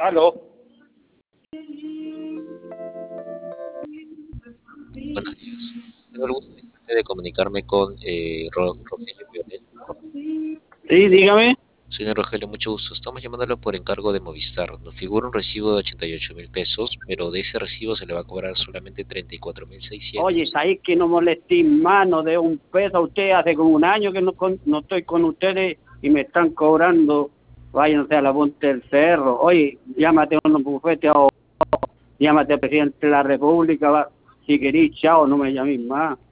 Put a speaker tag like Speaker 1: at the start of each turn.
Speaker 1: Aló.
Speaker 2: Buenos días. Tengo el gusto de comunicarme con Rogelio Violet.
Speaker 1: Sí, dígame.
Speaker 2: Señor Rogelio, mucho gusto. Estamos llamándolo por encargo de Movistar. Nos figura un recibo de 88.000 pesos, pero de ese recibo se le va a cobrar solamente
Speaker 1: Oye,
Speaker 2: 34.600.
Speaker 1: sabéis que no molesté mano de un peso a usted. Hace como un año que no estoy con ustedes y me están cobrando. Váyanse a la punta del cerro. Oye, llámate a un bufete o llámate al presidente de la República. Si querís, chao, no me llaméis más.